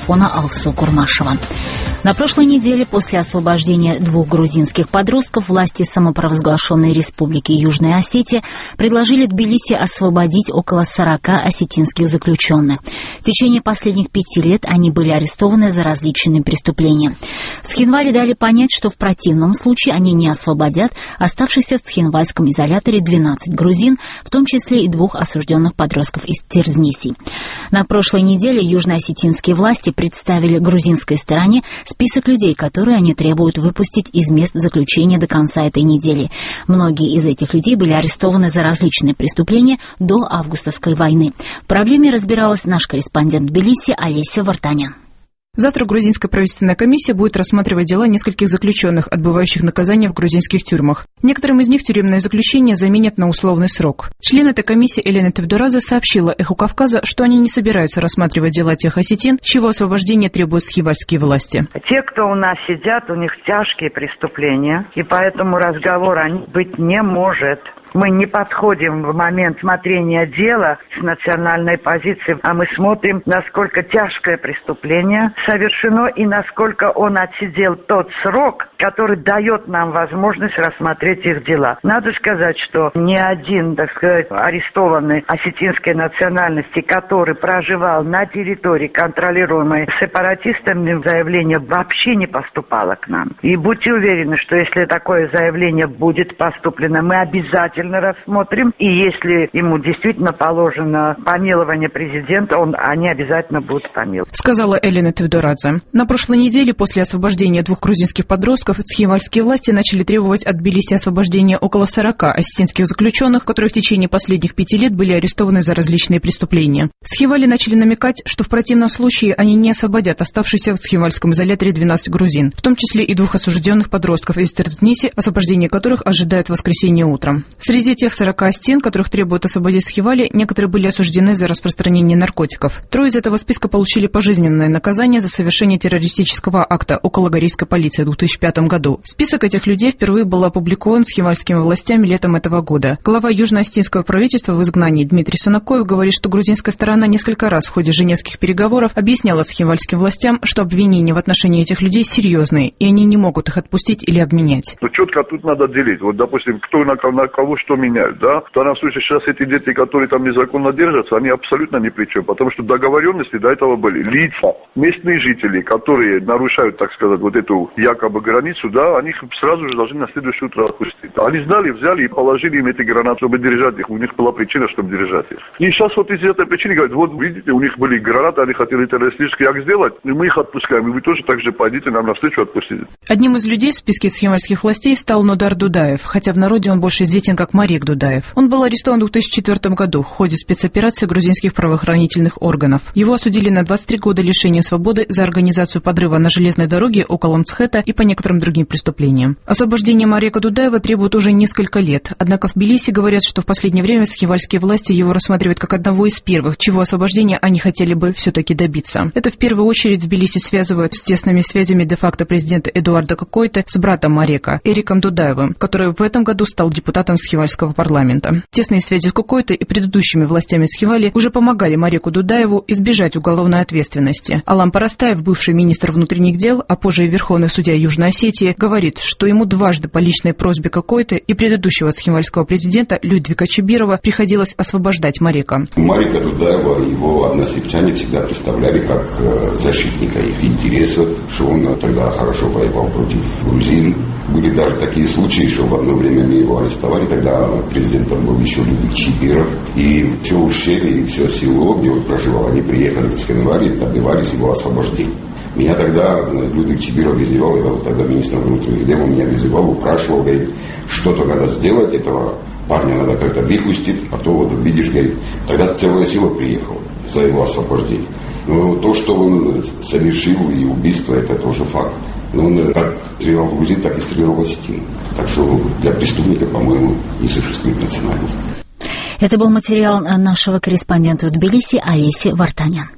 микрофона Алсу Курмашева. На прошлой неделе после освобождения 2 грузинских подростков власти самопровозглашенной Республики Южная Осетия предложили Тбилиси освободить около 40 осетинских заключенных. В течение последних 5 лет они были арестованы за различные преступления. Схинвали дали понять, что в противном случае они не освободят оставшихся в Схинвальском изоляторе 12 грузин, в том числе и 2 осужденных подростков из Терзниси. На прошлой неделе южноосетинские власти представили грузинской стороне список людей, которые они требуют выпустить из мест заключения до конца этой недели. Многие из этих людей были арестованы за различные преступления до августовской войны. В проблеме разбиралась наш корреспондент в Тбилиси Олеся Вартанян. Завтра грузинская правительственная комиссия будет рассматривать дела нескольких заключенных, отбывающих наказание в грузинских тюрьмах. Некоторым из них тюремное заключение заменят на условный срок. Член этой комиссии Элена Тевдорадзе сообщила «Эху Кавказа», что они не собираются рассматривать дела тех осетин, чьего освобождения требуют схивальские власти. Те, кто у нас сидят, у них тяжкие преступления, и поэтому разговор о них быть не может. Мы не подходим в момент смотрения дела с национальной позиции, а мы смотрим, насколько тяжкое преступление совершено и насколько он отсидел тот срок, который дает нам возможность рассмотреть их дела. Надо сказать, что ни один, так сказать, арестованный осетинской национальности, который проживал на территории, контролируемой сепаратистами, заявление вообще не поступало к нам. И будьте уверены, что если такое заявление будет поступлено, мы обязательно рассмотрим, и если ему действительно положено помилование президента, они обязательно будут помилованы. Сказала Элена Тевдорадзе. На прошлой неделе после освобождения 2 грузинских подростков схивальские власти начали требовать от Тбилиси освобождения около 40 осетинских заключенных, которые в течение последних 5 лет были арестованы за различные преступления. Схивали начали намекать, что в противном случае они не освободят оставшихся в схивальском изоляторе 12 грузин, в том числе и 2 осужденных подростков из Терзниси, освобождение которых ожидают в воскресенье утром. Среди тех 40 осетин, которых требуют освободить Схивали, некоторые были осуждены за распространение наркотиков. 3 из этого списка получили пожизненное наказание за совершение террористического акта около Горийской полиции в 2005 году. Список этих людей впервые был опубликован схивальскими властями летом этого года. Глава южноосетинского правительства в изгнании Дмитрий Санакоев говорит, что грузинская сторона несколько раз в ходе женевских переговоров объясняла схивальским властям, что обвинения в отношении этих людей серьезные, и они не могут их отпустить или обменять. Четко тут надо делить. Вот, допустим, кто на кого что меняют, да? В данном случае сейчас эти дети, которые там незаконно держатся, они абсолютно ни при чем, потому что договоренности до этого были. Лица, местные жители, которые нарушают, так сказать, вот эту якобы границу, да, они их сразу же должны на следующее утро отпустить. Они знали, взяли и положили им эти гранаты, чтобы держать их. У них была причина, чтобы держать их. И сейчас вот из этой причины говорят, вот видите, у них были гранаты, они хотели террористический акт сделать, и мы их отпускаем, и вы тоже так же пойдите нам навстречу отпустите. Одним из людей в списке схивальских властей стал Нодар Дудаев, хотя в народе он больше известен как Марек Дудаев. Он был арестован в 2004 году в ходе спецоперации грузинских правоохранительных органов. Его осудили на 23 года лишения свободы за организацию подрыва на железной дороге около Мцхета и по некоторым другим преступлениям. Освобождение Марека Дудаева требует уже несколько лет, однако в Тбилиси говорят, что в последнее время схивальские власти его рассматривают как одного из первых, чего освобождения они хотели бы все-таки добиться. Это в первую очередь в Тбилиси связывают с тесными связями де-факто президента Эдуарда Кокойте с братом Марека, Эриком Дудаевым, который в этом году стал депутатом Схивальского парламента. Тесные связи с Кокойте и предыдущими властями Схивали уже помогали Мареку Дудаеву избежать уголовной ответственности. Алам Парастаев, бывший министр внутренних дел, а позже и верховный судья Южной Осетии, говорит, что ему дважды по личной просьбе Кокойте и предыдущего схивальского президента Людвига Чибирова приходилось освобождать Марека. Марека Дудаева его односельчане всегда представляли как защитника их интересов, что он тогда хорошо воевал против грузин. Были даже такие случаи, что в одно время мы его арестовали, тогда президентом был еще Людвиг Чибиров, и все ущелье, и все село, где он проживал, они приехали в Схинвали, добивались его освобождения. Меня тогда Людвиг Чибиров вызывал, я был тогда министром внутренних дел, он меня вызывал, упрашивал, говорит, что-то надо сделать, этого парня надо как-то выпустить, а то вот видишь, говорит, тогда целое село приехало за его освобождение. Но то, что он совершил, и убийство, это тоже факт. Но он как стрелял в грузин, так и стрелял в осетин. Так что для преступника, по-моему, не существует национальности. Это был материал нашего корреспондента в Тбилиси Олеси Вартанян.